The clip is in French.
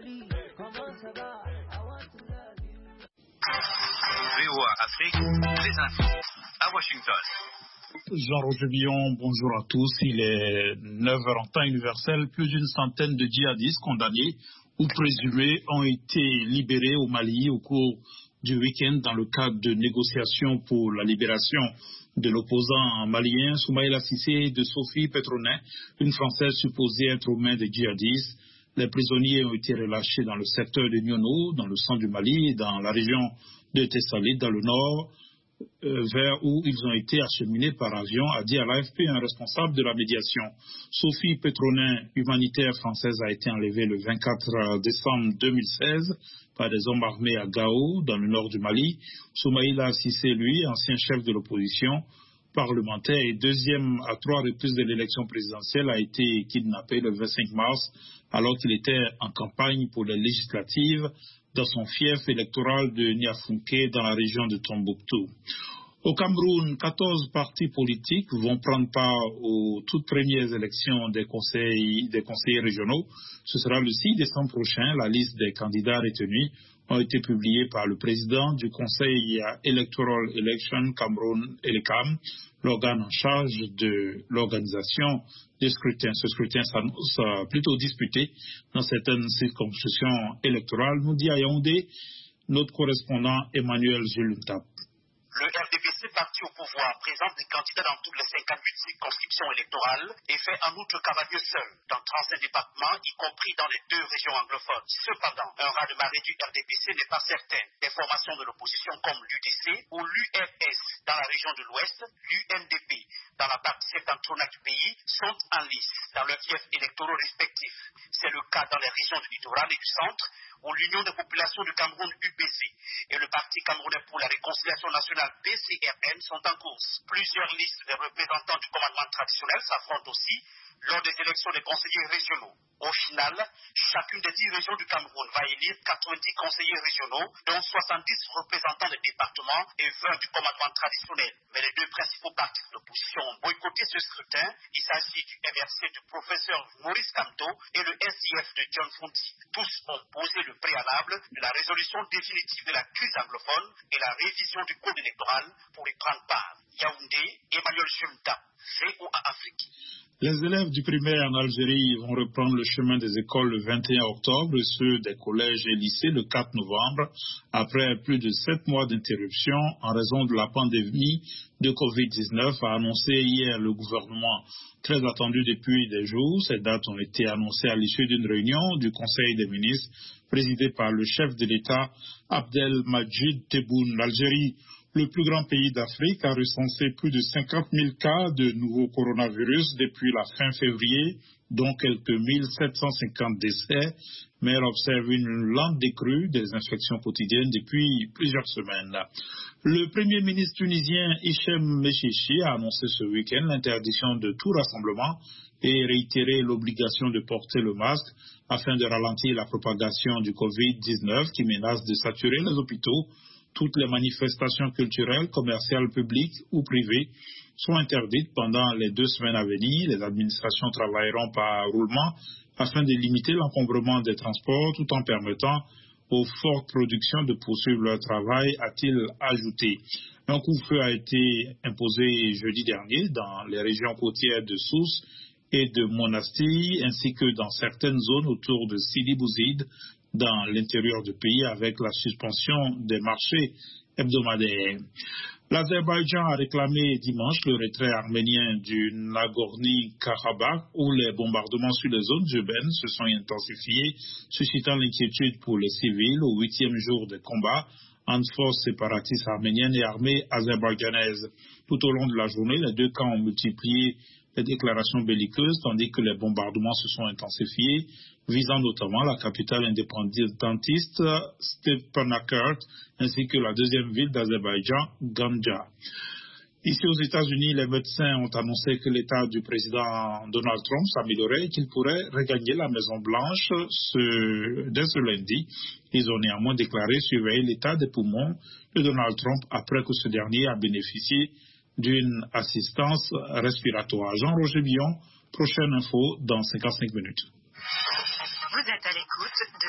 VOA Afrique, les infos à Washington. Jean-Roger Billon, bonjour à tous. Il est 9h en temps universel. Plus d'une centaine de djihadistes condamnés ou présumés ont été libérés au Mali au cours du week-end dans le cadre de négociations pour la libération de l'opposant malien Soumaïla Cissé et de Sophie Petronin, une Française supposée être aux mains des djihadistes. Les prisonniers ont été relâchés dans le secteur de Niono, dans le centre du Mali, et dans la région de Tessalit, dans le nord, vers où ils ont été acheminés par avion, a dit à l'AFP un responsable de la médiation. Sophie Petronin, humanitaire française, a été enlevée le 24 décembre 2016 par des hommes armés à Gao, dans le nord du Mali. Soumaïla Cissé, lui, ancien chef de l'opposition parlementaire et deuxième à 3 reprises de l'élection présidentielle, a été kidnappé le 25 mars alors qu'il était en campagne pour les législatives dans son fief électoral de Niafunké dans la région de Tombouctou. Au Cameroun, 14 partis politiques vont prendre part aux toutes premières élections des conseillers régionaux. Ce sera le 6 décembre prochain. La liste des candidats retenus ont été publiés par le président du Conseil Electoral Election Cameroun, ELECAM, l'organe en charge de l'organisation des scrutins. Ce scrutin s'annonce plutôt disputé dans certaines circonscriptions électorales, nous dit à Yaoundé notre correspondant Emmanuel Giluntab. Le RDPC, parti au pouvoir, présente des candidats dans toutes les 58 circonscriptions électorales et fait en outre cavalier seul dans 35 départements, y compris dans les 2 régions anglophones. Cependant, un raz-de-marée du RDPC n'est pas certain. Des formations de l'opposition comme l'UDC ou l'URS dans la région de l'Ouest, l'UNDP dans la partie septentrionale du pays sont en lice dans leurs fiefs électoraux respectifs. C'est le cas dans les régions du littoral et du centre, où l'Union des populations du Cameroun UPC et le Parti camerounais pour la réconciliation nationale PCRN sont en course. Plusieurs listes des représentants du commandement traditionnel s'affrontent aussi lors des élections des conseillers régionaux. Au final, chacune des 10 régions du Cameroun va élire 90 conseillers régionaux, dont 70 représentants des départements et 20 du commandement traditionnel. Mais les 2 principaux partis de l'opposition ont boycotté ce scrutin. Il s'agit du MRC du professeur Maurice Kamto et le SIF de John Funti. Tous ont posé le préalable de la résolution définitive de la crise anglophone et la révision du code électoral pour y prendre part. Yaoundé, Emmanuel Julta, VOA Afrique. Les élèves du primaire en Algérie vont reprendre le chemin des écoles le 21 octobre et ceux des collèges et lycées le 4 novembre, après plus de 7 mois d'interruption en raison de la pandémie de Covid-19, a annoncé hier le gouvernement. Très attendu depuis des jours, ces dates ont été annoncées à l'issue d'une réunion du Conseil des ministres présidée par le chef de l'État Abdelmadjid Tebboune. L'Algérie, le plus grand pays d'Afrique, a recensé plus de 50 000 cas de nouveaux coronavirus depuis la fin février, dont quelques 1750 décès, mais elle observe une lente décrue des infections quotidiennes depuis plusieurs semaines. Le Premier ministre tunisien Hichem Mechichi a annoncé ce week-end l'interdiction de tout rassemblement et réitéré l'obligation de porter le masque afin de ralentir la propagation du Covid-19 qui menace de saturer les hôpitaux. Toutes les manifestations culturelles, commerciales, publiques ou privées sont interdites pendant les 2 semaines à venir. Les administrations travailleront par roulement afin de limiter l'encombrement des transports tout en permettant aux fortes productions de poursuivre leur travail, a-t-il ajouté. Un couvre-feu a été imposé jeudi dernier dans les régions côtières de Sousse et de Monastir, ainsi que dans certaines zones autour de Sidi Bouzid, dans l'intérieur du pays, avec la suspension des marchés hebdomadaires. L'Azerbaïdjan a réclamé dimanche le retrait arménien du Nagorno-Karabakh, où les bombardements sur les zones urbaines se sont intensifiés, suscitant l'inquiétude pour les civils au 8e jour des combats entre forces séparatistes arméniennes et armées azerbaïdjanaises. Tout au long de la journée, les 2 camps ont multiplié les déclarations belliqueuses, tandis que les bombardements se sont intensifiés, visant notamment la capitale indépendantiste Stepanakert, ainsi que la 2e ville d'Azerbaïdjan, Ganja. Ici aux États-Unis, les médecins ont annoncé que l'état du président Donald Trump s'améliorait et qu'il pourrait regagner la Maison-Blanche dès ce lundi. Ils ont néanmoins déclaré surveiller l'état des poumons de Donald Trump après que ce dernier a bénéficié d'une assistance respiratoire. Jean-Roger Billon, prochaine info dans 55 minutes. Vous êtes à l'écoute de